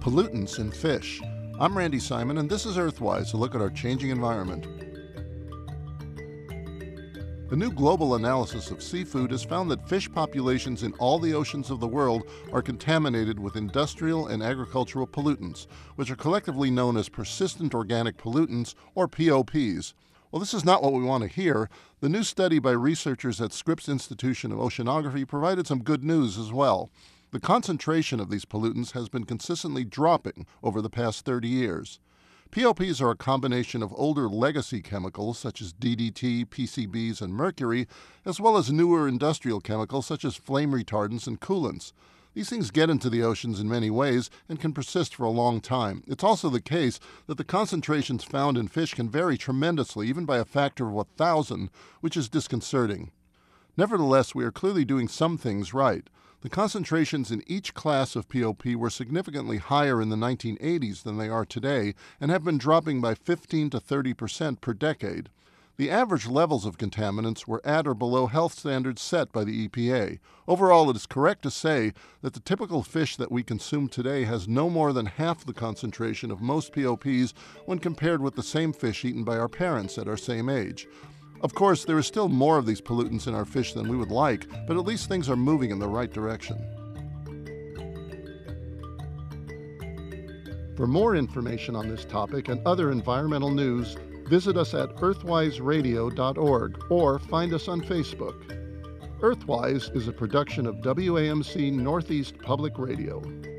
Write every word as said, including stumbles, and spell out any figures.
Pollutants in fish. I'm Randy Simon, and this is Earthwise, a look at our changing environment. A new global analysis of seafood has found that fish populations in all the oceans of the world are contaminated with industrial and agricultural pollutants, which are collectively known as persistent organic pollutants, or P O Ps. Well, this is not what we want to hear. The new study by researchers at Scripps Institution of Oceanography provided some good news as well. The concentration of these pollutants has been consistently dropping over the past thirty years. P O Ps are a combination of older legacy chemicals such as D D T, P C Bs, and mercury, as well as newer industrial chemicals such as flame retardants and coolants. These things get into the oceans in many ways and can persist for a long time. It's also the case that the concentrations found in fish can vary tremendously, even by a factor of one thousand, which is disconcerting. Nevertheless, we are clearly doing some things right. The concentrations in each class of P O P were significantly higher in the nineteen eighties than they are today and have been dropping by fifteen to thirty percent per decade. The average levels of contaminants were at or below health standards set by the E P A. Overall, it is correct to say that the typical fish that we consume today has no more than half the concentration of most P O Ps when compared with the same fish eaten by our parents at our same age. Of course, there is still more of these pollutants in our fish than we would like, but at least things are moving in the right direction. For more information on this topic and other environmental news, visit us at earthwise radio dot org or find us on Facebook. Earthwise is a production of W A M C Northeast Public Radio.